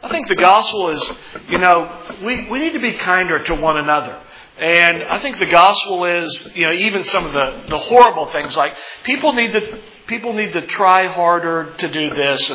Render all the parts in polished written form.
I think the gospel is, we need to be kinder to one another. And I think the gospel is, even some of the horrible things, like people need to try harder to do this.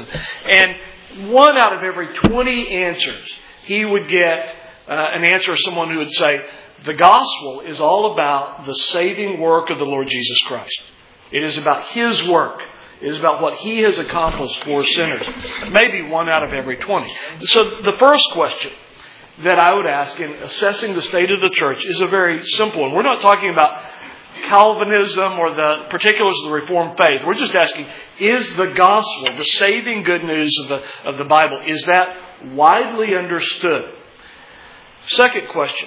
And 1 out of every 20 answers, he would get an answer of someone who would say, the gospel is all about the saving work of the Lord Jesus Christ. It is about His work. It is about what He has accomplished for sinners. Maybe 1 out of every 20. So the first question that I would ask in assessing the state of the church is a very simple one. We're not talking about Calvinism or the particulars of the Reformed faith. We're just asking, is the gospel, the saving good news of the Bible, is that widely understood? Second question,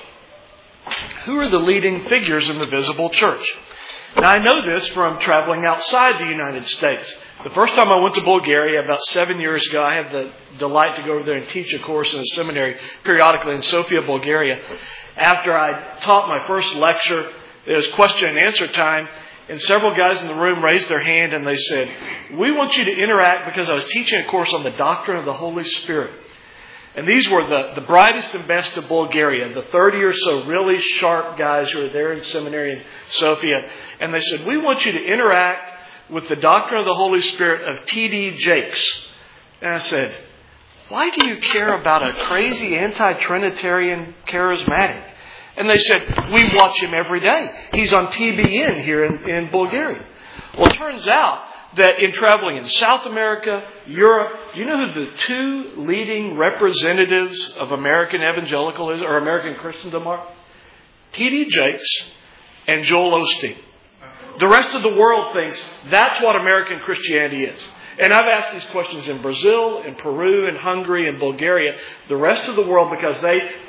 who are the leading figures in the visible church? Now, I know this from traveling outside the United States. The first time I went to Bulgaria about 7 years ago, I had the delight to go over there and teach a course in a seminary periodically in Sofia, Bulgaria. After I taught my first lecture, it was question and answer time, and several guys in the room raised their hand and they said, we want you to interact, because I was teaching a course on the doctrine of the Holy Spirit. And these were the brightest and best of Bulgaria, the 30 or so really sharp guys who were there in seminary in Sofia. And they said, we want you to interact with the doctrine of the Holy Spirit of T.D. Jakes. And I said, why do you care about a crazy anti-Trinitarian charismatic? And they said, we watch him every day. He's on TBN here in Bulgaria. Well, it turns out that in traveling in South America, Europe, you know who the 2 leading representatives of American evangelicalism or American Christendom are? T.D. Jakes and Joel Osteen. The rest of the world thinks that's what American Christianity is. And I've asked these questions in Brazil, in Peru, in Hungary, in Bulgaria. The rest of the world, because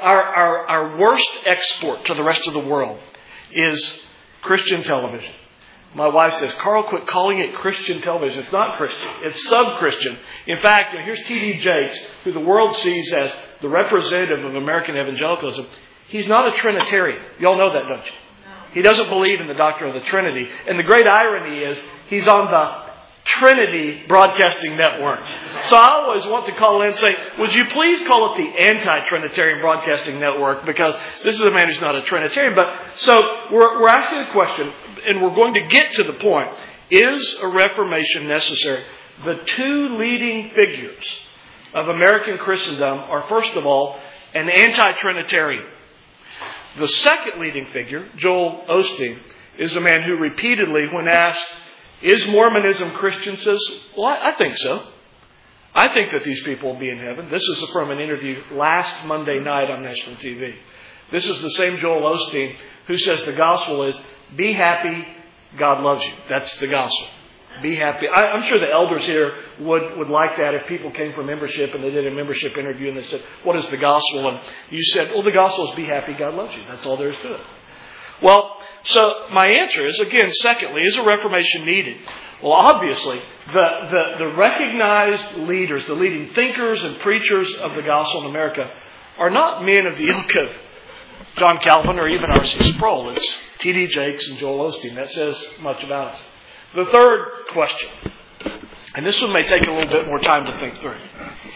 our worst export to the rest of the world is Christian television. My wife says, Carl, quit calling it Christian television. It's not Christian. It's sub-Christian. In fact, here's T.D. Jakes, who the world sees as the representative of American evangelicalism. He's not a Trinitarian. You all know that, don't you? He doesn't believe in the doctrine of the Trinity. And the great irony is he's on the Trinity Broadcasting Network. So I always want to call in and say, would you please call it the Anti-Trinitarian Broadcasting Network? Because this is a man who's not a Trinitarian. But so we're asking a question, and we're going to get to the point. Is a reformation necessary? The 2 leading figures of American Christendom are, first of all, an anti-Trinitarian. The second leading figure, Joel Osteen, is a man who repeatedly, when asked, is Mormonism Christian, says, well, I think so. I think that these people will be in heaven. This is from an interview last Monday night on national TV. This is the same Joel Osteen who says the gospel is, be happy, God loves you. That's the gospel. Be happy. I'm sure the elders here would like that if people came for membership and they did a membership interview and they said, what is the gospel? And you said, well, the gospel is be happy, God loves you. That's all there is to it. Well, so my answer is, again, secondly, is a reformation needed? Well, obviously, the recognized leaders, the leading thinkers and preachers of the gospel in America are not men of the ilk of John Calvin or even R.C. Sproul. It's T.D. Jakes and Joel Osteen. That says much about us. The third question, and this one may take a little bit more time to think through.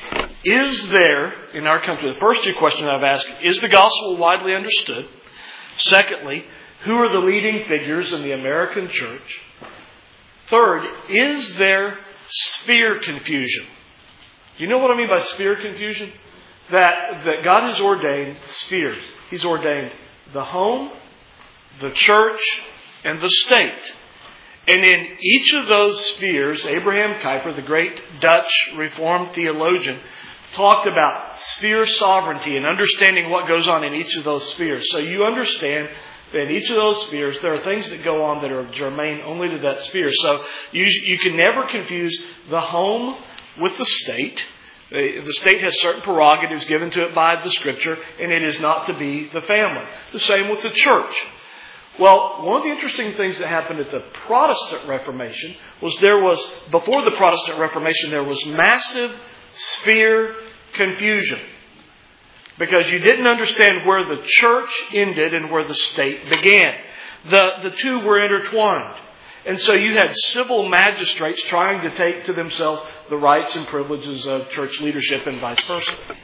Is there, in our country, the first 2 questions I've asked, is the gospel widely understood? Secondly, who are the leading figures in the American church? Third, is there sphere confusion? Do you know what I mean by sphere confusion? That God has ordained spheres. He's ordained the home, the church, and the state. And in each of those spheres, Abraham Kuyper, the great Dutch Reformed theologian, talked about sphere sovereignty and understanding what goes on in each of those spheres. So you understand that in each of those spheres, there are things that go on that are germane only to that sphere. So you can never confuse the home with the state. The state has certain prerogatives given to it by the Scripture, and it is not to be the family. The same with the church. Well, one of the interesting things that happened at the Protestant Reformation was before the Protestant Reformation, there was massive sphere confusion. Because you didn't understand where the church ended and where the state began. The 2 were intertwined. And so you had civil magistrates trying to take to themselves the rights and privileges of church leadership and vice versa.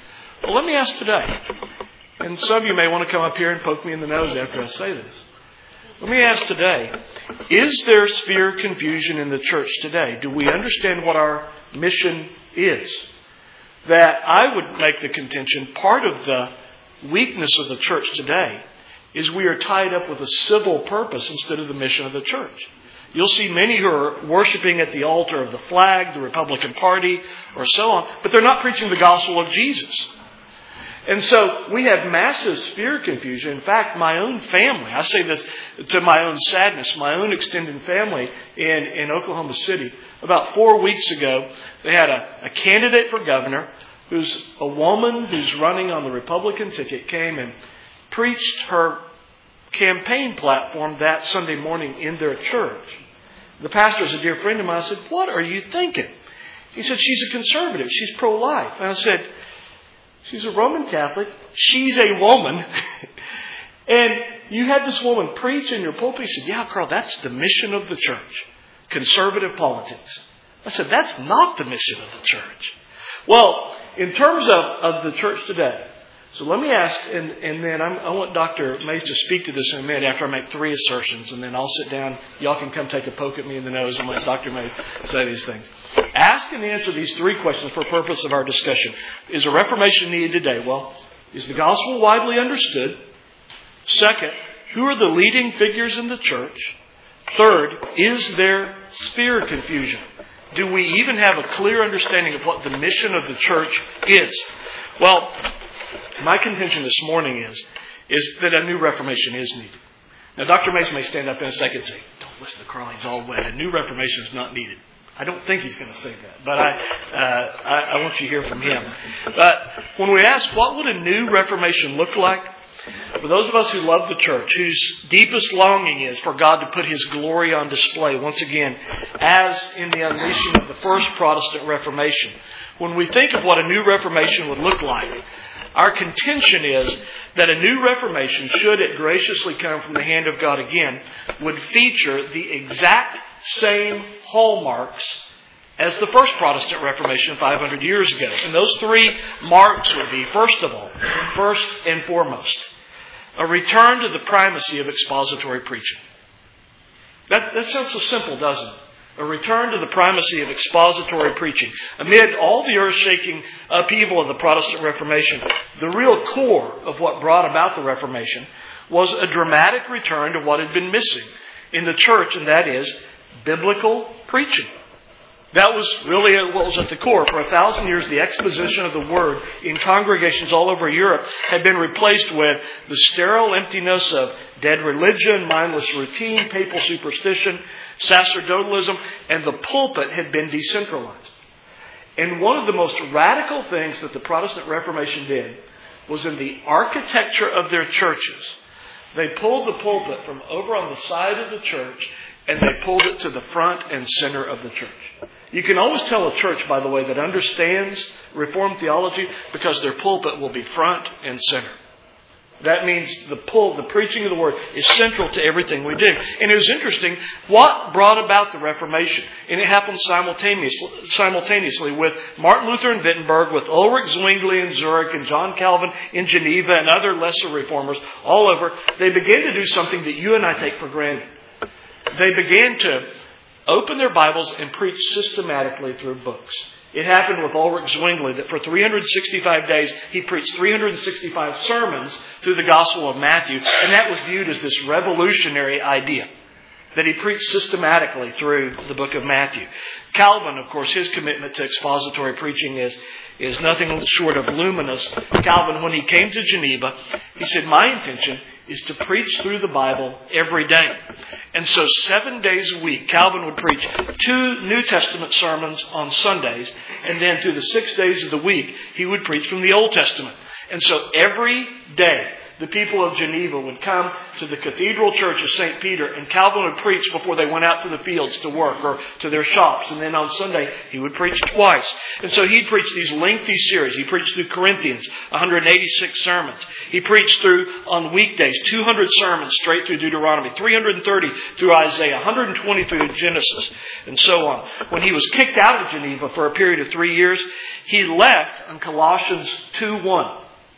Well, let me ask today, and some of you may want to come up here and poke me in the nose after I say this. Let me ask today, is there sphere confusion in the church today? Do we understand what our mission is? That I would make the contention, part of the weakness of the church today is we are tied up with a civil purpose instead of the mission of the church. You'll see many who are worshiping at the altar of the flag, the Republican Party, or so on, but they're not preaching the gospel of Jesus. And so we have massive sphere confusion. In fact, my own family, I say this to my own sadness, my own extended family in Oklahoma City, about 4 weeks ago, they had a candidate for governor who's a woman who's running on the Republican ticket, came and preached her campaign platform that Sunday morning in their church. The pastor is a dear friend of mine. I said, "What are you thinking?" He said, "She's a conservative. She's pro-life." And I said, "She's a Roman Catholic. She's a woman." And you had this woman preach in your pulpit. He said, "Yeah, Carl, that's the mission of the church. Conservative politics." I said, "That's not the mission of the church." Well, in terms of the church today, so let me ask, and then I want Dr. Mays to speak to this in a minute after I make 3 assertions, and then I'll sit down. Y'all can come take a poke at me in the nose and let Dr. Mays say these things. Ask and answer these 3 questions for purpose of our discussion. Is a reformation needed today? Well, is the gospel widely understood? Second, who are the leading figures in the church? Third, is there sphere confusion? Do we even have a clear understanding of what the mission of the church is? Well, my contention this morning is that a new reformation is needed. Now, Dr. Mays may stand up in a second and say, "Don't listen to Carl, he's all wet. A new reformation is not needed." I don't think he's going to say that, but I want you to hear from him. But when we ask, what would a new reformation look like? For those of us who love the church, whose deepest longing is for God to put His glory on display, once again, as in the unleashing of the first Protestant Reformation, when we think of what a new reformation would look like, our contention is that a new reformation, should it graciously come from the hand of God again, would feature the exact same hallmarks as the first Protestant Reformation 500 years ago. And those 3 marks would be, first of all, first and foremost, a return to the primacy of expository preaching. That sounds so simple, doesn't it? A return to the primacy of expository preaching. Amid all the earth-shaking upheaval of the Protestant Reformation, the real core of what brought about the Reformation was a dramatic return to what had been missing in the church, and that is biblical preaching. That was really what was at the core. For 1,000 years, the exposition of the Word in congregations all over Europe had been replaced with the sterile emptiness of dead religion, mindless routine, papal superstition, sacerdotalism, and the pulpit had been decentralized. And one of the most radical things that the Protestant Reformation did was in the architecture of their churches. They pulled the pulpit from over on the side of the church and they pulled it to the front and center of the church. You can always tell a church, by the way, that understands Reformed theology because their pulpit will be front and center. That means the preaching of the Word is central to everything we do. And it was interesting what brought about the Reformation. And it happened simultaneously with Martin Luther in Wittenberg, with Ulrich Zwingli in Zurich, and John Calvin in Geneva, and other lesser reformers all over. They began to do something that you and I take for granted. They began to open their Bibles and preach systematically through books. It happened with Ulrich Zwingli that for 365 days he preached 365 sermons through the Gospel of Matthew, and that was viewed as this revolutionary idea that he preached systematically through the book of Matthew. Calvin, of course, his commitment to expository preaching is nothing short of luminous. Calvin, when he came to Geneva, he said, "My intention is to preach through the Bible every day." And so 7 days a week, Calvin would preach 2 New Testament sermons on Sundays, and then through the 6 days of the week, he would preach from the Old Testament. And so every day, the people of Geneva would come to the Cathedral Church of St. Peter, and Calvin would preach before they went out to the fields to work or to their shops. And then on Sunday, he would preach twice. And so he'd preach these lengthy series. He preached through Corinthians, 186 sermons. He preached through, on weekdays, 200 sermons straight through Deuteronomy, 330 through Isaiah, 120 through Genesis, and so on. When he was kicked out of Geneva for a period of 3 years, he left on Colossians 2:1.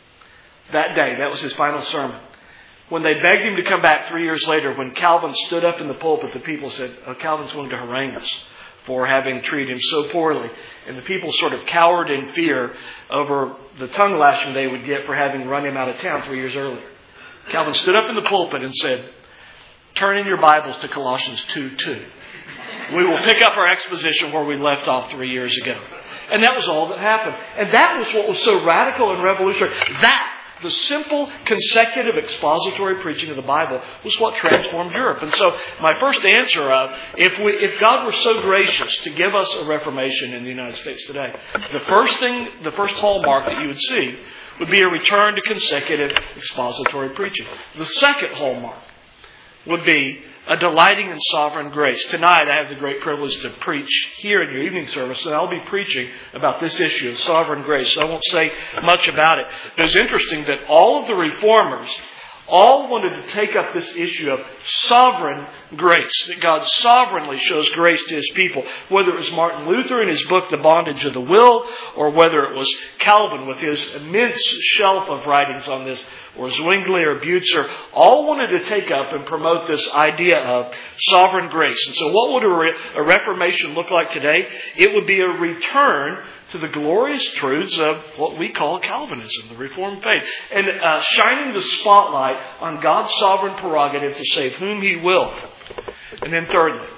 That day, that was his final sermon. When they begged him to come back 3 years later, when Calvin stood up in the pulpit, the people said, Calvin's going to harangue us for having treated him so poorly. And the people sort of cowered in fear over the tongue lashing they would get for having run him out of town 3 years earlier. Calvin stood up in the pulpit and said, turn in your Bibles to Colossians 2:2. We will pick up our exposition where we left off 3 years ago. And that was all that happened. And that was what was so radical and revolutionary. The simple, consecutive, expository preaching of the Bible was what transformed Europe. And so my first answer of, if God were so gracious to give us a Reformation in the United States today, the first hallmark that you would see would be a return to consecutive expository preaching. The second hallmark would be a delighting in sovereign grace. Tonight I have the great privilege to preach here in your evening service, and I'll be preaching about this issue of sovereign grace. So I won't say much about it. But it's interesting that all of the reformers all wanted to take up this issue of sovereign grace, that God sovereignly shows grace to His people. Whether it was Martin Luther in his book, The Bondage of the Will, or whether it was Calvin with his immense shelf of writings on this, or Zwingli or Butzer, all wanted to take up and promote this idea of sovereign grace. And so what would a Reformation look like today? It would be a return to the glorious truths of what we call Calvinism, the Reformed faith, and shining the spotlight on God's sovereign prerogative to save whom He will. And then thirdly,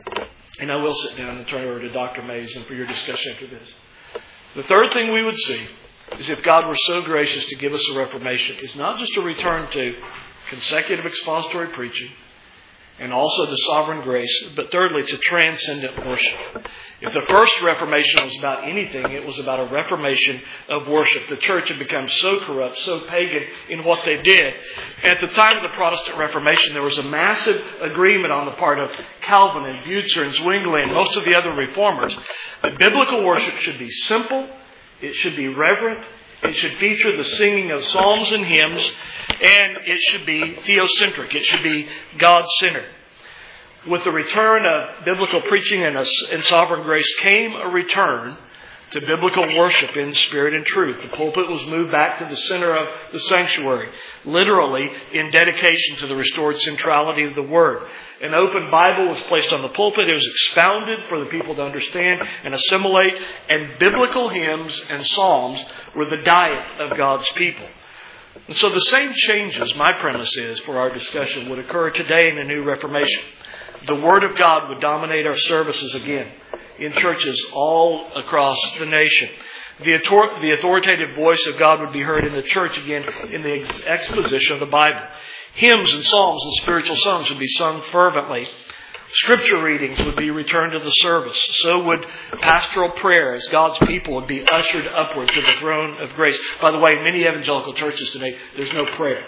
and I will sit down and turn it over to Dr. Mays and for your discussion after this. The third thing we would see is, if God were so gracious to give us a Reformation, is not just a return to consecutive expository preaching and also to sovereign grace, but thirdly, to transcendent worship. If the first Reformation was about anything, it was about a reformation of worship. The church had become so corrupt, so pagan in what they did. At the time of the Protestant Reformation, there was a massive agreement on the part of Calvin and Butzer and Zwingli and most of the other reformers that biblical worship should be simple, it should be reverent, it should feature the singing of psalms and hymns, and it should be theocentric. It should be God-centered. With the return of biblical preaching and sovereign grace came a return to biblical worship in spirit and truth. The pulpit was moved back to the center of the sanctuary, literally in dedication to the restored centrality of the Word. An open Bible was placed on the pulpit. It was expounded for the people to understand and assimilate, and biblical hymns and psalms were the diet of God's people. And so the same changes, my premise is, for our discussion, would occur today in the new Reformation. The Word of God would dominate our services again in churches all across the nation. The authoritative voice of God would be heard in the church again in the exposition of the Bible. Hymns and psalms and spiritual songs would be sung fervently. Scripture readings would be returned to the service. So would pastoral prayer, as God's people would be ushered upward to the throne of grace. By the way, in many evangelical churches today, there's no prayer,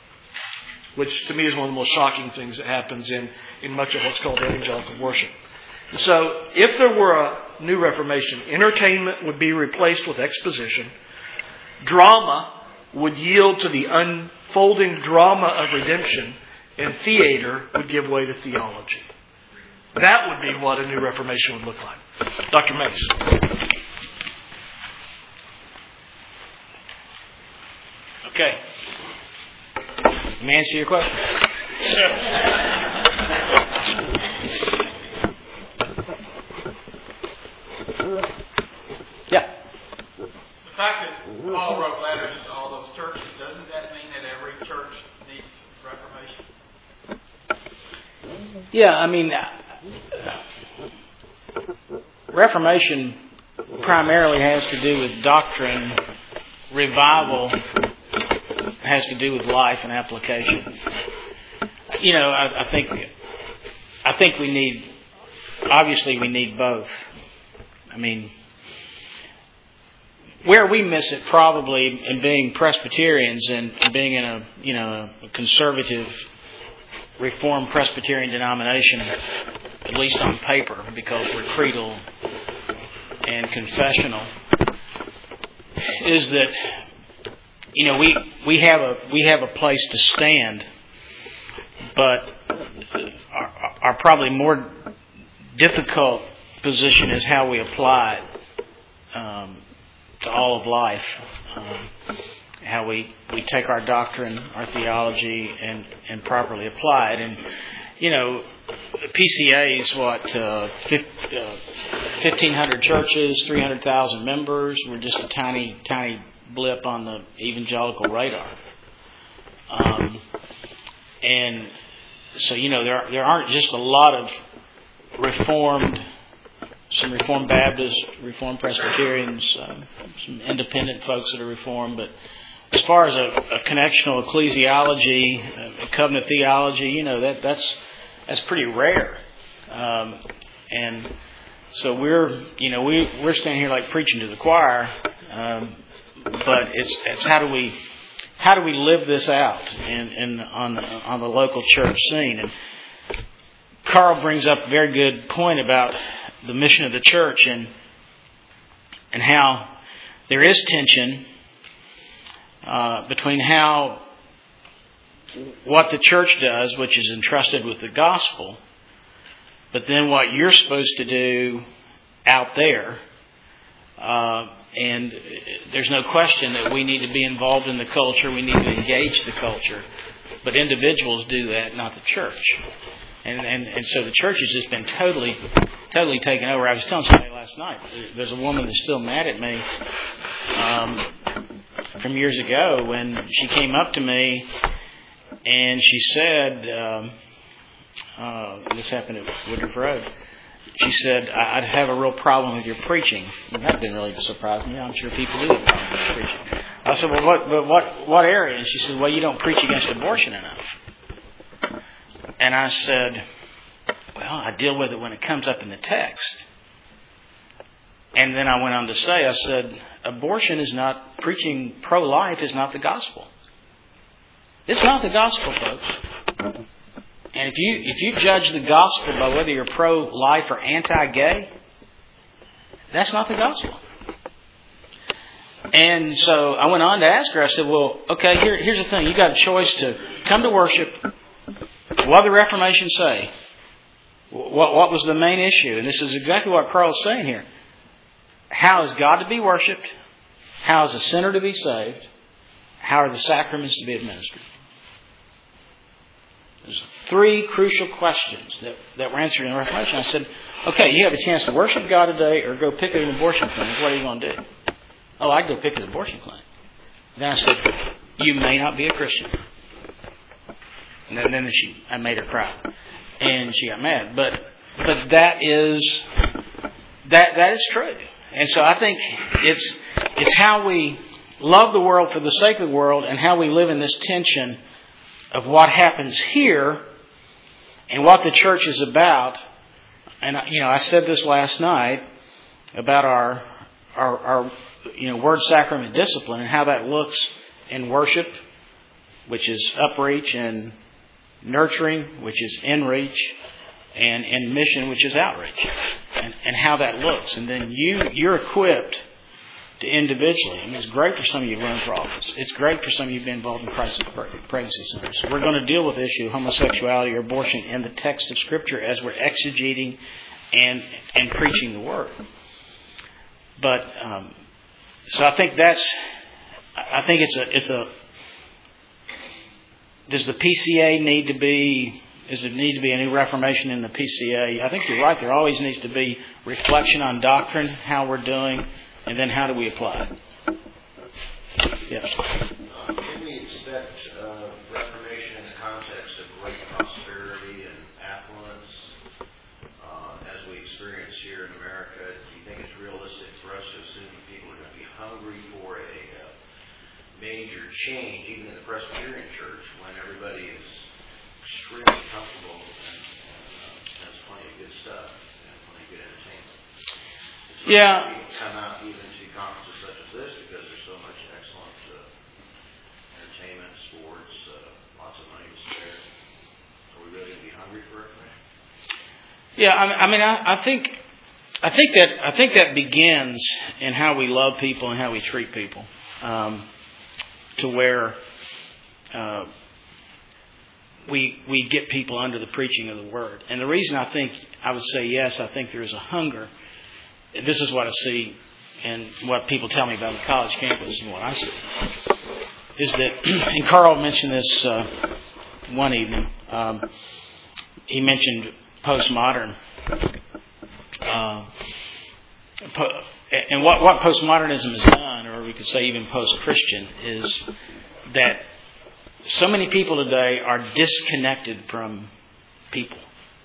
which to me is one of the most shocking things that happens in much of what's called evangelical worship. And so, if there were a new Reformation, entertainment would be replaced with exposition. Drama would yield to the unfolding drama of redemption, and theater would give way to theology. That would be what a new Reformation would look like. Dr. Mace. Okay. Let me answer your question. Yeah. The fact that Paul wrote letters to all those churches, doesn't that mean that every church needs Reformation? Yeah, I mean, Reformation primarily has to do with doctrine. Revival has to do with life and application. You know, I think we need both. I mean, where we miss it probably in being Presbyterians and being in a conservative Reformed Presbyterian denomination, at least on paper, because we're creedal and confessional, is that we have a place to stand, but our probably more difficult position is how we apply it to all of life. How we take our doctrine, our theology, and properly apply it. And PCA is 1,500 churches, 300,000 members. We're just a tiny blip on the evangelical radar. And so there aren't just a lot of some Reformed Baptists, Reformed Presbyterians, some independent folks that are Reformed, but as far as a connectional ecclesiology, a covenant theology, that's pretty rare. And so we're standing here like preaching to the choir, but it's how do we live this out on the local church scene? And Carl brings up a very good point about the mission of the church and how there is tension between what the church does, which is entrusted with the gospel, but then what you're supposed to do out there. And there's no question that we need to be involved in the culture. We need to engage the culture. But individuals do that, not the church. And so the church has just been totally taken over. I was telling somebody last night, there's a woman that's still mad at me from years ago when she came up to me and she said, this happened at Woodruff Road, she said, I'd have a real problem with your preaching. And that didn't really surprise me. I'm sure people do have a problem with preaching. I said, well, what area? And she said, well, you don't preach against abortion enough. And I said, well, I deal with it when it comes up in the text. And then I went on to say, I said, abortion is not, preaching pro-life is not the gospel. It's not the gospel, folks. And if you judge the gospel by whether you're pro-life or anti-gay, that's not the gospel. And so I went on to ask her, I said, well, okay, here's the thing. You got a choice to come to worship. What did the Reformation say? What was the main issue? And this is exactly what Carl is saying here. How is God to be worshipped? How is a sinner to be saved? How are the sacraments to be administered? There's three crucial questions that were answered in the Reformation. I said, okay, you have a chance to worship God today or go picket an abortion clinic. What are you going to do? Oh, I'd go picket an abortion clinic. Then I said, you may not be a Christian. And then I made her cry. And she got mad. But that is true. And so I think it's how we love the world for the sake of the world and how we live in this tension of what happens here and what the church is about. And I said this last night about our word sacrament discipline and how that looks in worship, which is upreach, and nurturing, which is inreach, and in mission, which is outreach, and how that looks. And then you're equipped to individually. I mean, it's great for some of you to run for office. It's great for some of you to be involved in crisis pregnancy centers. We're going to deal with the issue of homosexuality or abortion in the text of Scripture as we're exegeting and preaching the Word. But so I think it's a. Does the PCA need to be? Does there need to be any reformation in the PCA? I think you're right. There always needs to be reflection on doctrine, how we're doing, and then how do we apply it? Yes. Can we expect reformation in the context of great prosperity and affluence as we experience here in America? Do you think it's realistic for us to assume that people are going to be hungry for a major change, even in the Presbyterian Church, when everybody is extremely comfortable and has plenty of good stuff and plenty of good entertainment? Yeah. People come out even to conferences such as this excellent entertainment, sports, lots of money to spare. Are we really going to be hungry for reformation? Yeah, I think that begins in how we love people and how we treat people, to where we get people under the preaching of the Word. And the reason I would say yes, I think there is a hunger. This is what I see and what people tell me about the college campus and what I see, is that, and Carl mentioned this one evening, he mentioned postmodern. And what postmodernism has done, or we could say even post-Christian, is that so many people today are disconnected from people.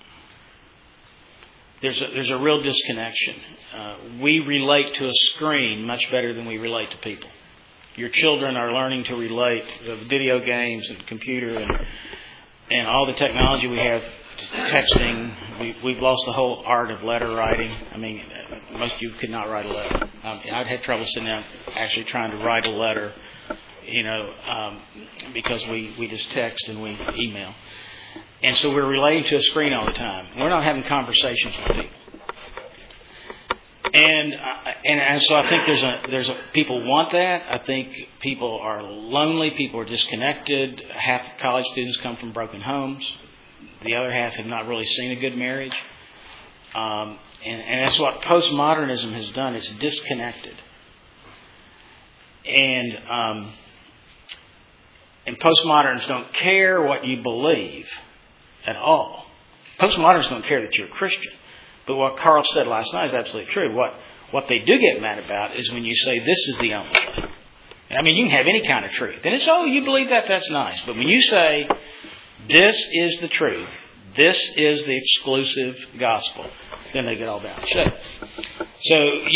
There's a real disconnection. We relate to a screen much better than we relate to people. Your children are learning to relate to video games and computer and all the technology we have. Texting, we've lost the whole art of letter writing. I mean, most of you could not write a letter. I'd had trouble sitting down actually trying to write a letter, because we just text and we email. And so we're relating to a screen all the time. We're not having conversations with people. And so I think there's people want that. I think people are lonely. People are disconnected. Half college students come from broken homes. The other half have not really seen a good marriage. And that's what postmodernism has done. It's disconnected. And postmoderns don't care what you believe at all. Postmoderns don't care that you're a Christian. But what Carl said last night is absolutely true. What they do get mad about is when you say this is the only way. I mean, you can have any kind of truth. And it's, you believe that, that's nice. But when you say this is the truth, this is the exclusive gospel, then they get all bent out of shape. So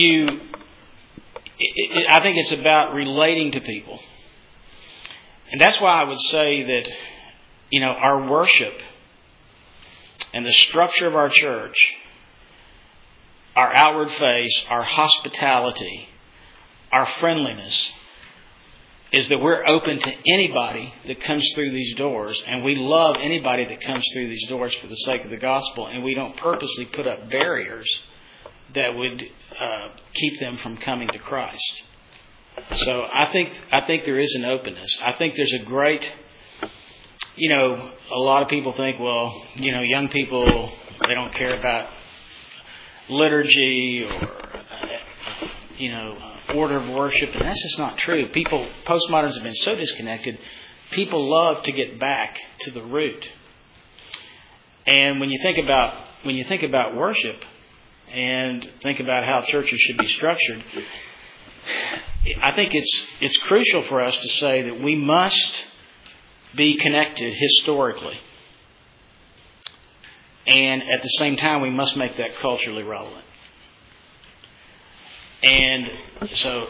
I think it's about relating to people. And that's why I would say that, our worship and the structure of our church, our outward face, our hospitality, our friendliness, is that we're open to anybody that comes through these doors, and we love anybody that comes through these doors for the sake of the gospel, and we don't purposely put up barriers that would keep them from coming to Christ. So I think there is an openness. I think there's a great, a lot of people think, well, young people, they don't care about liturgy or, order of worship, and that's just not true. Postmoderns have been so disconnected. People love to get back to the root. And when you think about worship and think about how churches should be structured, I think it's crucial for us to say that we must be connected historically, and at the same time we must make that culturally relevant. And so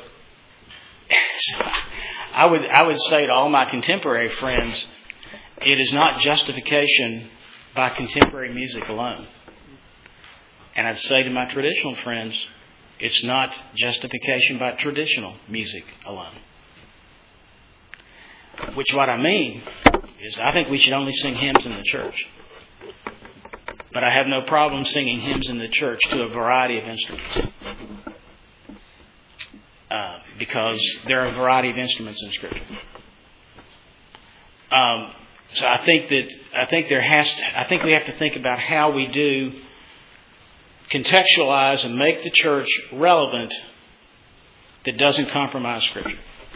I would say to all my contemporary friends, it is not justification by contemporary music alone. And I'd say to my traditional friends, it's not justification by traditional music alone. Which what I mean is I think we should only sing hymns in the church. But I have no problem singing hymns in the church to a variety of instruments. Because there are a variety of instruments in Scripture. So I think we have to think about how we do contextualize and make the church relevant that doesn't compromise Scripture.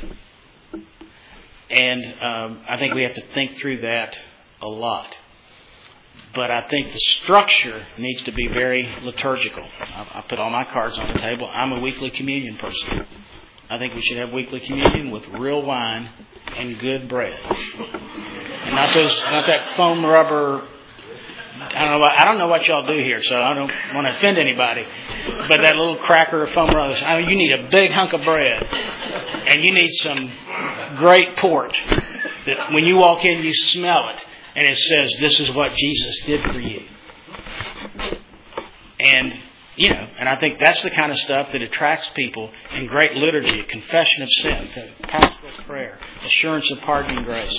And I think we have to think through that a lot. But I think the structure needs to be very liturgical. I put all my cards on the table. I'm a weekly communion person. I think we should have weekly communion with real wine and good bread. And not that foam rubber. I don't know what y'all do here, so I don't want to offend anybody. But that little cracker of foam rubber, you need a big hunk of bread. And you need some great port that when you walk in, you smell it. And it says, this is what Jesus did for you. And And I think that's the kind of stuff that attracts people in great liturgy: confession of sin, pastoral prayer, assurance of pardon and grace.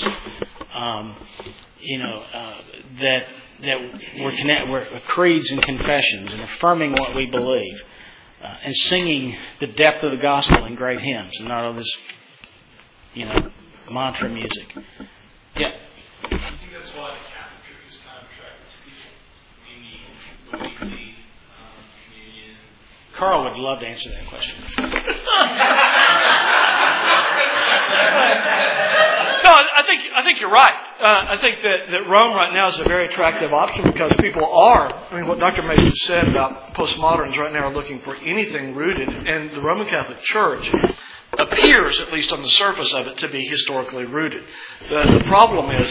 That we're creeds and confessions and affirming what we believe, and singing the depth of the gospel in great hymns, and not all this, mantra music. Yeah. I think that's why the Catholic Church is kind of attractive to people. Maybe the weekly communion. Carl would love to answer that question. No, I think you're right. I think that Rome right now is a very attractive option because people are. What Dr. Mason said about postmoderns right now are looking for anything rooted, and the Roman Catholic Church appears, at least on the surface of it, to be historically rooted. The problem is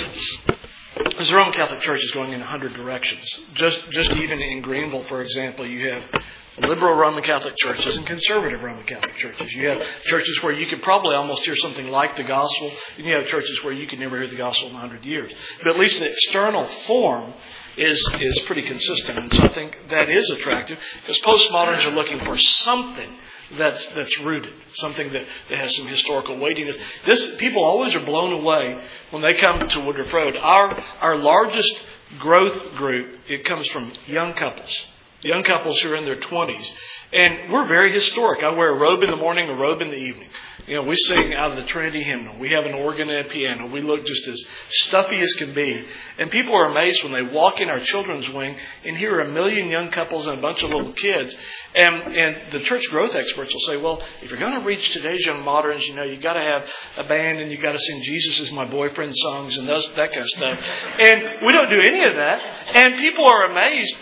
the Roman Catholic Church is going in 100 directions. Just even in Greenville, for example, you have liberal Roman Catholic churches and conservative Roman Catholic churches. You have churches where you could probably almost hear something like the gospel, and you have churches where you could never hear the gospel in 100 years. But at least the external form is pretty consistent, and so I think that is attractive because postmoderns are looking for something that's rooted, something that has some historical weightiness. People always are blown away when they come to Woodruff Road. Our largest growth group, it comes from young couples who are in their 20s. And we're very historic. I wear a robe in the morning, a robe in the evening. We sing out of the Trinity hymnal. We have an organ and a piano. We look just as stuffy as can be. And people are amazed when they walk in our children's wing and hear a million young couples and a bunch of little kids. And the church growth experts will say, well, if you're going to reach today's young moderns, you've got to have a band and you've got to sing Jesus is my boyfriend songs and that kind of stuff. And we don't do any of that. And people are amazed.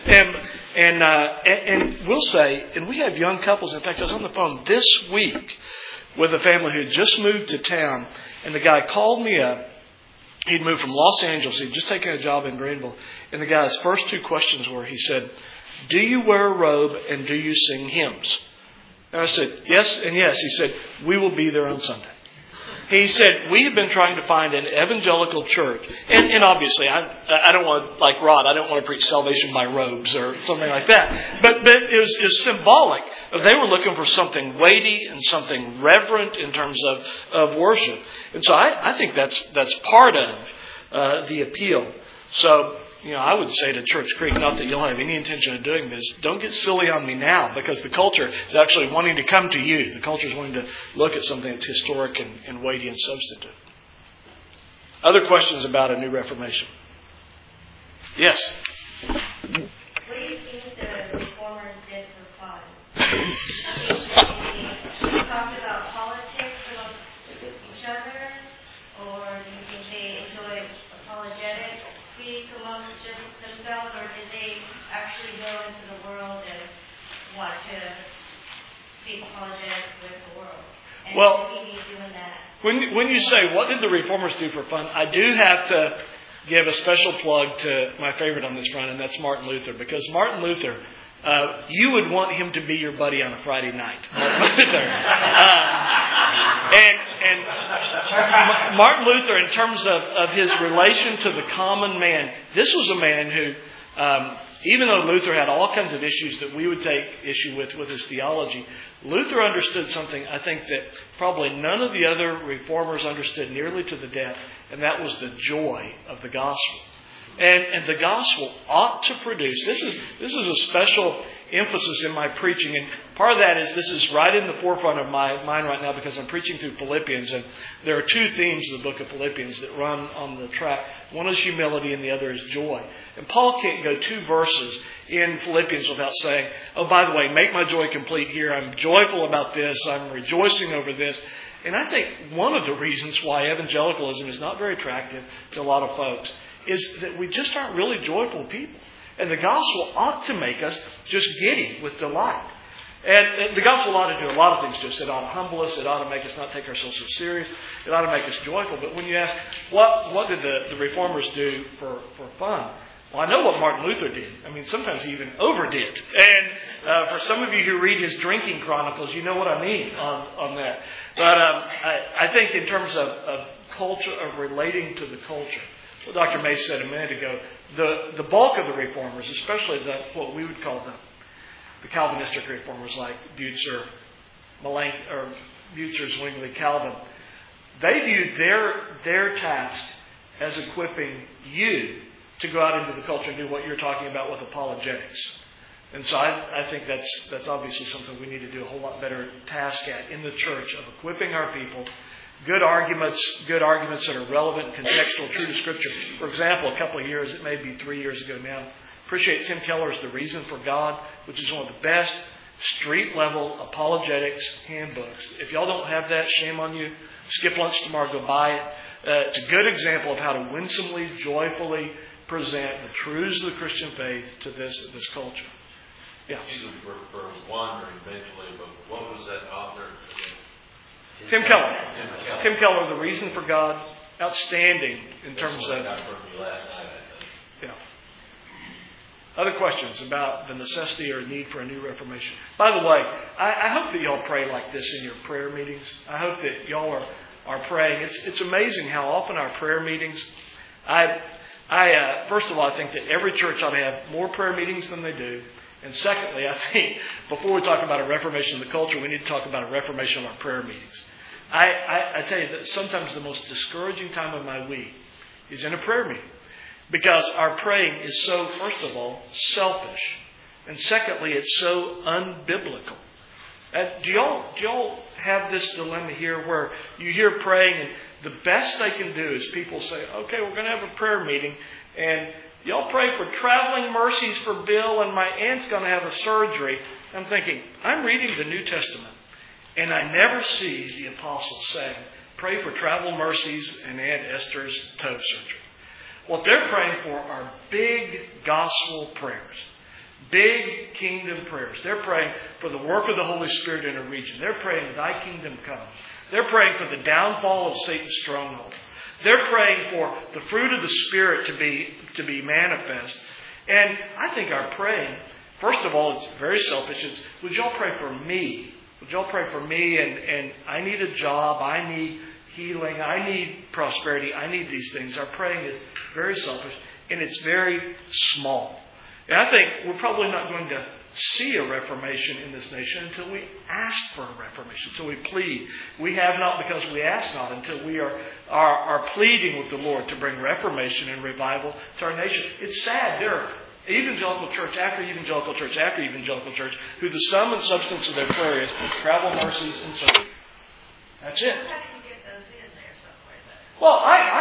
And we'll say, and we have young couples. In fact, I was on the phone this week with a family who had just moved to town, and the guy called me up. He'd moved from Los Angeles. He'd just taken a job in Greenville. And the guy's first two questions were, he said, do you wear a robe and do you sing hymns? And I said, yes and yes. He said, we will be there on Sunday. He said, we have been trying to find an evangelical church. And obviously, I don't want to, like Rod, I don't want to preach salvation by robes or something like that. But it was symbolic. They were looking for something weighty and something reverent in terms of worship. And so I think that's part of the appeal. So, I would say to Church Creek, not that you'll have any intention of doing this, don't get silly on me now, because the culture is actually wanting to come to you. The culture is wanting to look at something that's historic and weighty and substantive. Other questions about a new Reformation? Yes? What do you think the Reformers did for fun? They talked about politics amongst each other, or do you think they enjoyed apologetics? Speak amongst themselves, or did they actually go into the world and want to speak apologetics with the world? And well, we be doing that. When you say, what did the Reformers do for fun, I do have to give a special plug to my favorite on this front, and that's Martin Luther. Because Martin Luther, you would want him to be your buddy on a Friday night. Martin Luther. And Martin Luther, in terms of his relation to the common man, this was a man who, even though Luther had all kinds of issues that we would take issue with his theology, Luther understood something, I think, that probably none of the other reformers understood nearly to the depth, and that was the joy of the gospel. And the gospel ought to produce. This is a special emphasis in my preaching, and part of that is this is right in the forefront of my mind right now because I'm preaching through Philippians, and there are two themes of the book of Philippians that run on the track. One is humility, and the other is joy. And Paul can't go two verses in Philippians without saying, oh, by the way, make my joy complete here. I'm joyful about this. I'm rejoicing over this. And I think one of the reasons why evangelicalism is not very attractive to a lot of folks is that we just aren't really joyful people. And the gospel ought to make us just giddy with delight. And the gospel ought to do a lot of things to us. It ought to humble us. It ought to make us not take ourselves so serious. It ought to make us joyful. But when you ask, what did the reformers do for fun? Well, I know what Martin Luther did. I mean, sometimes he even overdid. And for some of you who read his drinking chronicles, you know what I mean on that. But I think in terms of culture, of relating to the culture, what Dr. May said a minute ago, the bulk of the reformers, especially what we would call the Calvinistic reformers like Butzer, Butzer, Zwingli, Calvin, they viewed their task as equipping you to go out into the culture and do what you're talking about with apologetics. And so I think that's obviously something we need to do a whole lot better task at in the church, of equipping our people. Good arguments that are relevant, contextual, true to Scripture. For example, a couple of years, it may be 3 years ago now, appreciate Tim Keller's The Reason for God, which is one of the best street-level apologetics handbooks. If y'all don't have that, shame on you. Skip lunch tomorrow, go buy it. It's a good example of how to winsomely, joyfully present the truths of the Christian faith to this culture. Yeah. We're wandering eventually, but what was that author? Tim Keller. Tim Keller, The Reason for God. Outstanding in terms of... I got from you last night, I think. Yeah. Other questions about the necessity or need for a new Reformation? By the way, I hope that y'all pray like this in your prayer meetings. I hope that y'all are praying. It's amazing how often our prayer meetings... First of all, I think that every church ought to have more prayer meetings than they do. And secondly, I think before we talk about a reformation of the culture, we need to talk about a reformation of our prayer meetings. I tell you that sometimes the most discouraging time of my week is in a prayer meeting. Because our praying is so, first of all, selfish. And secondly, it's so unbiblical. Do y'all have this dilemma here where you hear praying and the best they can do is people say, okay, we're going to have a prayer meeting and y'all pray for traveling mercies for Bill and my aunt's going to have a surgery. I'm thinking, I'm reading the New Testament and I never see the apostles saying, pray for travel mercies and Aunt Esther's toe surgery. What they're praying for are big gospel prayers. Big kingdom prayers. They're praying for the work of the Holy Spirit in a region. They're praying, thy kingdom come. They're praying for the downfall of Satan's stronghold. They're praying for the fruit of the Spirit to be manifest. And I think our praying, first of all, it's very selfish. It's, would y'all pray for me? Would y'all pray for me? And I need a job. I need healing. I need prosperity. I need these things. Our praying is very selfish and it's very small. And I think we're probably not going to see a reformation in this nation until we ask for a reformation, until we plead. We have not because we ask not, until we are pleading with the Lord to bring reformation and revival to our nation. It's sad. There are evangelical church after evangelical church after evangelical church who the sum and substance of their prayer is travel mercies and so on. That's it. How do you get those in there somewhere, though? Well,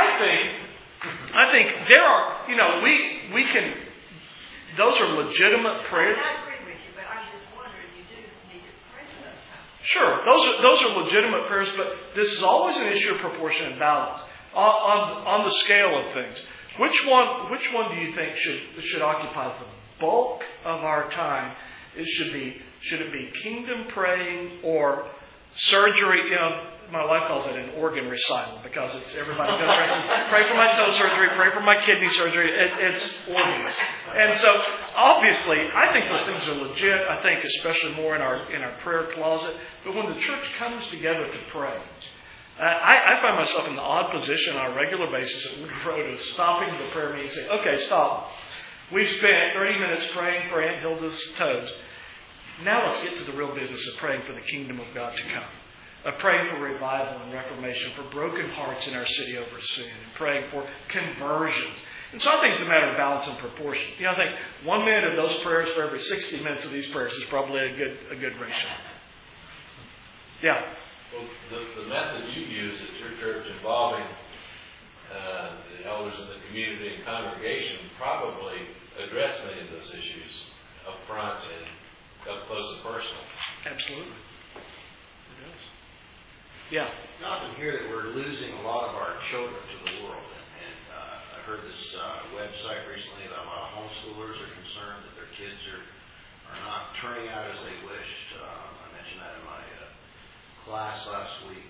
I think there are, we can... Those are legitimate prayers. I agree with you, but I'm just wondering, you do need to pray for those times. Sure, those are legitimate prayers, but this is always an issue of proportion and balance on the scale of things. Which one do you think should occupy the bulk of our time? Should it be kingdom praying or surgery? My wife calls it an organ recital because it's everybody goes pray for my toe surgery, pray for my kidney surgery. It's organs. And so obviously I think those things are legit. I think especially more in our prayer closet. But when the church comes together to pray, I find myself in the odd position on a regular basis at Wood Road of stopping the prayer meeting and saying, okay, stop. We've spent 30 minutes praying for Aunt Hilda's toes. Now let's get to the real business of praying for the kingdom of God to come. Praying for revival and reformation, for broken hearts in our city over sin, and praying for conversion. And so I think it's a matter of balance and proportion. I think 1 minute of those prayers for every 60 minutes of these prayers is probably a good ratio. Yeah. Well, the method you use at your church involving the elders in the community and congregation probably address many of those issues up front and up close and personal. Absolutely. It does. Yeah. I often hear that we're losing a lot of our children to the world. And I heard this website recently about a lot of homeschoolers are concerned that their kids are not turning out as they wished. I mentioned that in my class last week.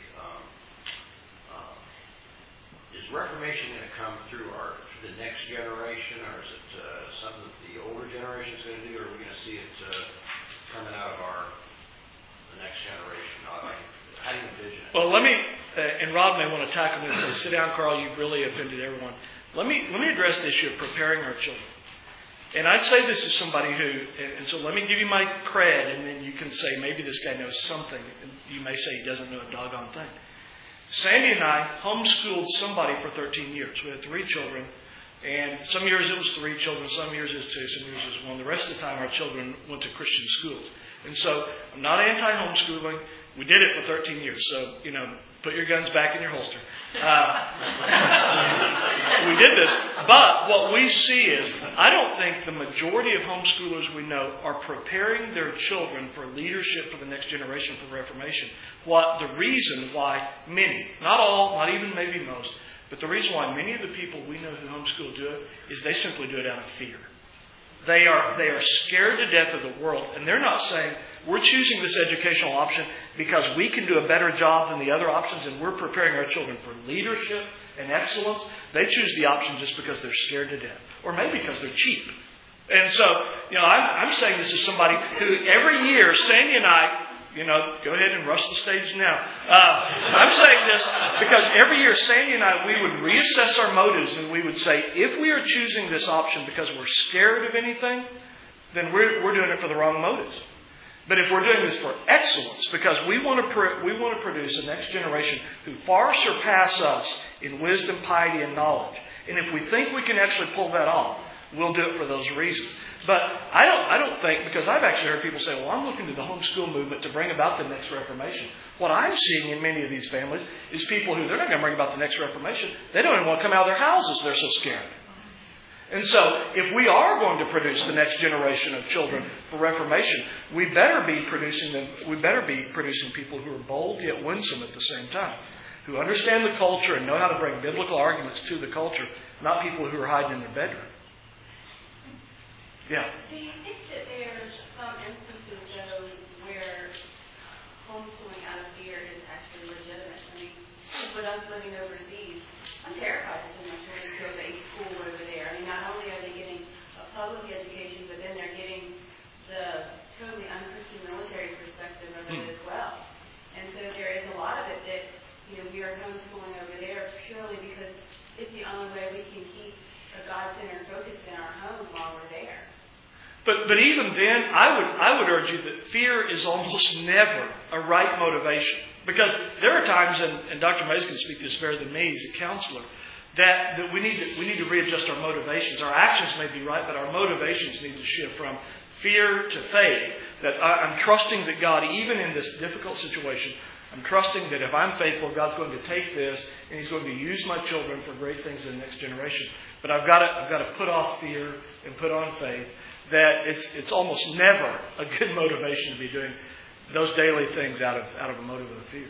Is Reformation going to come through the next generation, or is it something that the older generation is going to do, or are we going to see it coming out of the next generation? How do you envision it? Well, let me, and Rob may want to tackle this and say, sit down, Carl, you've really offended everyone. Let me address the issue of preparing our children. And I say this as somebody who, and so let me give you my cred, and then you can say, maybe this guy knows something. And you may say he doesn't know a doggone thing. Sandy and I homeschooled somebody for 13 years. We had 3 children. And some years it was 3 children, some years it was 2, some years it was 1. The rest of the time our children went to Christian schools. And so I'm not anti-homeschooling. We did it for 13 years. So, put your guns back in your holster. We did this. But what we see is, I don't think the majority of homeschoolers we know are preparing their children for leadership for the next generation for Reformation. The reason why many, not all, not even maybe most, but the reason why many of the people we know who homeschool do it is they simply do it out of fear. They are scared to death of the world, and they're not saying, we're choosing this educational option because we can do a better job than the other options, and we're preparing our children for leadership and excellence. They choose the option just because they're scared to death, or maybe because they're cheap. And so, I'm saying this as somebody who every year, Sandy and I, go ahead and rush the stage now. I'm saying this because every year, Sandy and I, we would reassess our motives and we would say, if we are choosing this option because we're scared of anything, then we're doing it for the wrong motives. But if we're doing this for excellence, because we want to produce a next generation who far surpass us in wisdom, piety, and knowledge, and if we think we can actually pull that off, we'll do it for those reasons. But I don't think, because I've actually heard people say, well, I'm looking to the homeschool movement to bring about the next Reformation. What I'm seeing in many of these families is people who, they're not going to bring about the next Reformation. They don't even want to come out of their houses. They're so scared. And so, if we are going to produce the next generation of children for Reformation, we better be producing people who are bold yet winsome at the same time, who understand the culture and know how to bring biblical arguments to the culture, not people who are hiding in their bedroom. Yeah. Do you think that there's some instances, though, where homeschooling out of fear is actually legitimate? I mean, with us living overseas, I'm terrified to send my children to a base school over there. I mean, not only are they getting a public education, but then they're getting the totally unchristian military perspective of it as well. And so there is a lot of it that, we are homeschooling over there purely because it's the only way we can keep a God-centered focus in our home while we're there. But even then, I would urge you that fear is almost never a right motivation. Because there are times, and Dr. Mays can speak to this better than me as a counselor, that we need to readjust our motivations. Our actions may be right, but our motivations need to shift from fear to faith. That I'm trusting that God, even in this difficult situation, I'm trusting that if I'm faithful, God's going to take this and He's going to use my children for great things in the next generation. But I've got to put off fear and put on faith. That it's almost never a good motivation to be doing those daily things out of a motive of fear.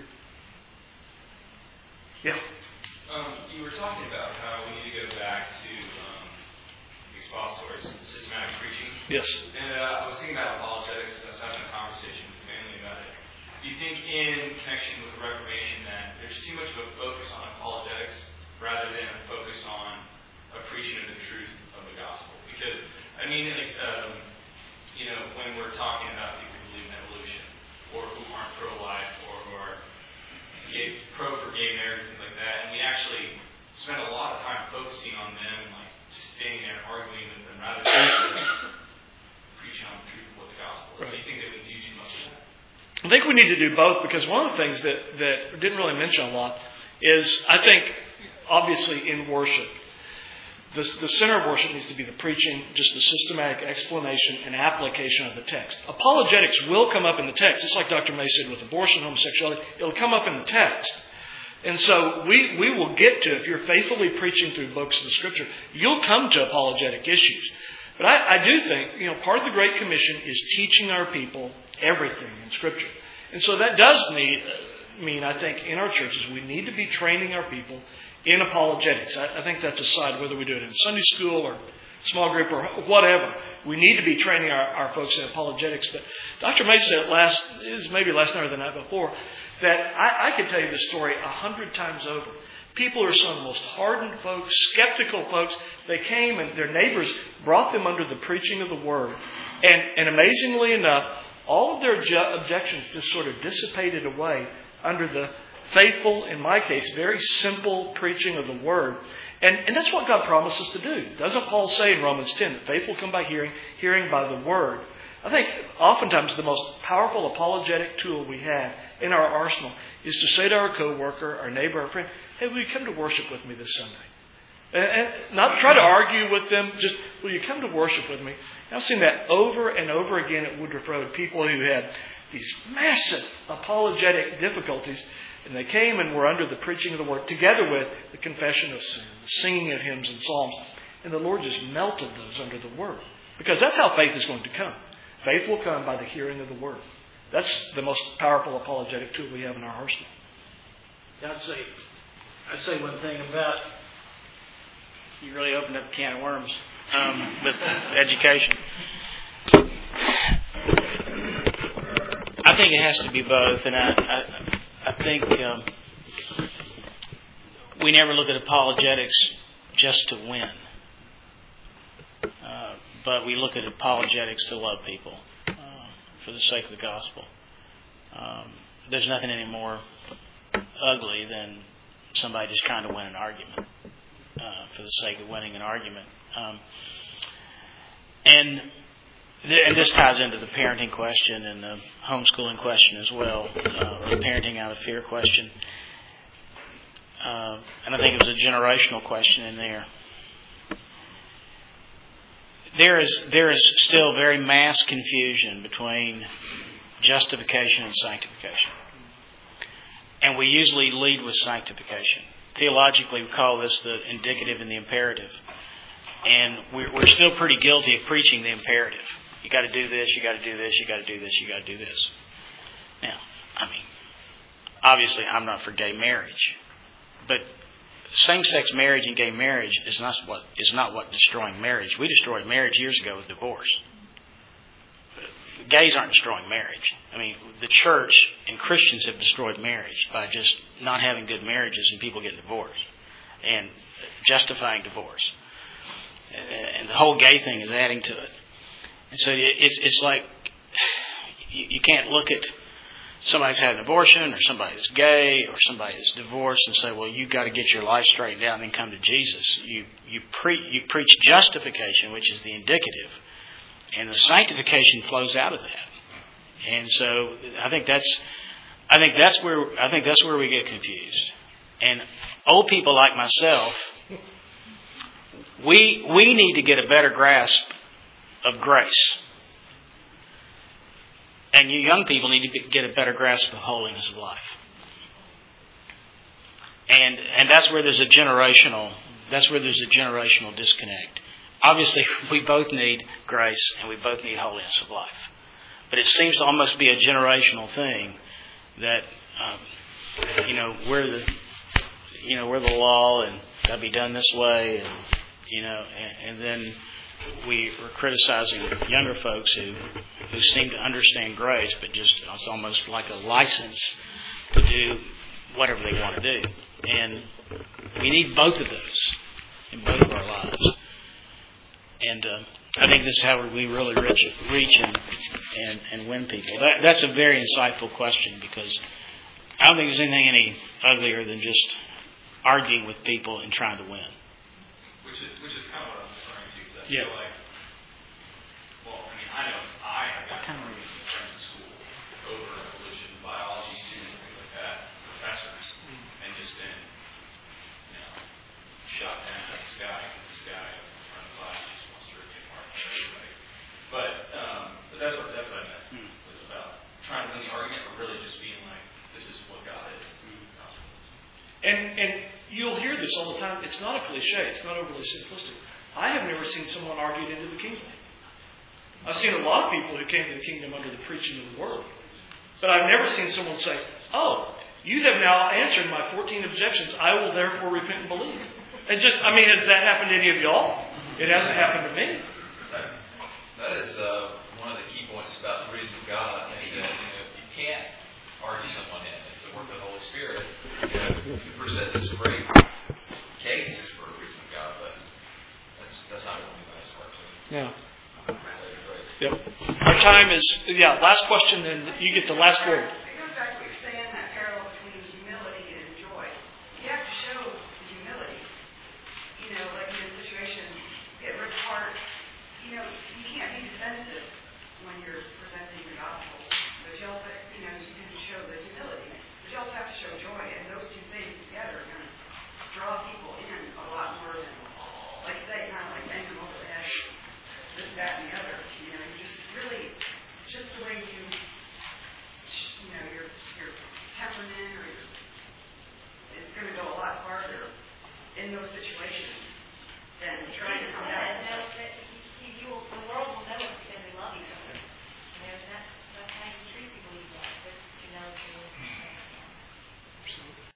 Yeah. You were talking about how we need to go back to expository systematic preaching. Yes. And I was thinking about apologetics. I was having a conversation with family about it. Do you think, in connection with the Reformation, that there's too much of a focus on apologetics rather than a focus on a preaching of the truth of the gospel? Because when we're talking about people who believe in evolution, or who aren't pro-life, or who are pro for gay marriage, things like that, and we actually spend a lot of time focusing on them, like just standing there and arguing with them, rather than preaching on the truth of what the gospel is. Right. Do you think that we do too much of that? I think we need to do both, because one of the things that didn't really mention a lot is, I think, obviously in worship, the center of worship needs to be the preaching, just the systematic explanation and application of the text. Apologetics will come up in the text. It's like Dr. May said with abortion, homosexuality. It'll come up in the text. And so we will get to, if you're faithfully preaching through books of the Scripture, you'll come to apologetic issues. But I do think, part of the Great Commission is teaching our people everything in Scripture. And so that does mean, I think, in our churches, we need to be training our people in apologetics. I think that's a side, whether we do it in Sunday school or small group or whatever. We need to be training our folks in apologetics. But Dr. May said maybe last night or the night before, that I could tell you this story 100 times over. People are some of the most hardened folks, skeptical folks. They came and their neighbors brought them under the preaching of the Word. And amazingly enough, all of their objections just sort of dissipated away under the faithful, in my case, very simple preaching of the Word. And that's what God promises to do. Doesn't Paul say in Romans 10 that faith will come by hearing, hearing by the Word? I think oftentimes the most powerful apologetic tool we have in our arsenal is to say to our coworker, our neighbor, our friend, hey, will you come to worship with me this Sunday? And not try to argue with them, just, will you come to worship with me? And I've seen that over and over again at Woodruff Road. People who had these massive apologetic difficulties, and they came and were under the preaching of the Word, together with the confession of sin, the singing of hymns and psalms. And the Lord just melted those under the Word. Because that's how faith is going to come. Faith will come by the hearing of the Word. That's the most powerful apologetic tool we have in our arsenal. I'd say one thing about, you really opened up a can of worms with education. I think it has to be both, and I think we never look at apologetics just to win. But we look at apologetics to love people for the sake of the gospel. There's nothing any more ugly than somebody just trying to win an argument for the sake of winning an argument. And this ties into the parenting question and the homeschooling question as well, or the parenting out of fear question. And I think it was a generational question in there. There is still very mass confusion between justification and sanctification. And we usually lead with sanctification. Theologically, we call this the indicative and the imperative. And we're still pretty guilty of preaching the imperative. You got to do this, you got to do this, you got to do this, you got to do this. Now, obviously I'm not for gay marriage. But same-sex marriage and gay marriage is not what destroying marriage. We destroyed marriage years ago with divorce. Gays aren't destroying marriage. The church and Christians have destroyed marriage by just not having good marriages and people getting divorced and justifying divorce. And the whole gay thing is adding to it. And so it's like you can't look at somebody's had an abortion or somebody's gay or somebody's divorced and say, well, you've got to get your life straightened out and then come to Jesus. You preach justification, which is the indicative, and the sanctification flows out of that. And so I think that's where we get confused. And old people like myself, we need to get a better grasp of grace. And you young people need to get a better grasp of holiness of life. And that's where there's a generational disconnect. Obviously, we both need grace and we both need holiness of life. But it seems to almost be a generational thing that we're the law and got to be done this way, and then we were criticizing younger folks who seem to understand grace, but just it's almost like a license to do whatever they want to do. And we need both of those in both of our lives. And I think this is how we really reach and win people. That's a very insightful question, because I don't think there's anything any uglier than just arguing with people and trying to win. Which is kind of what I'm referring to. Because I Yeah. feel like, I know I have gotten arguments with friends in school over evolution, biology students, things like that, professors, and just been, shot down at this guy in front of the class just wants to rip me apart for everybody. But that's what I meant. It was about trying to win the argument, or really just being like, this is what God is. And you'll hear this all the time. It's not a cliche. It's not overly simplistic. I have never seen someone argued into the kingdom. I've seen a lot of people who came to the kingdom under the preaching of the Word. But I've never seen someone say, oh, you have now answered my 14 objections. I will therefore repent and believe. And just, has that happened to any of y'all? It hasn't happened to me. That is one of the key points about the reason of God. I think that you can't argue someone in. It's the work of the Holy Spirit. You present this great case for a reason of God, but that's not what anybody's part to. Yeah. Yep. Our time is, last question, and you get the last word. It goes back to what you're saying, that parallel between humility in those situations than trying to come down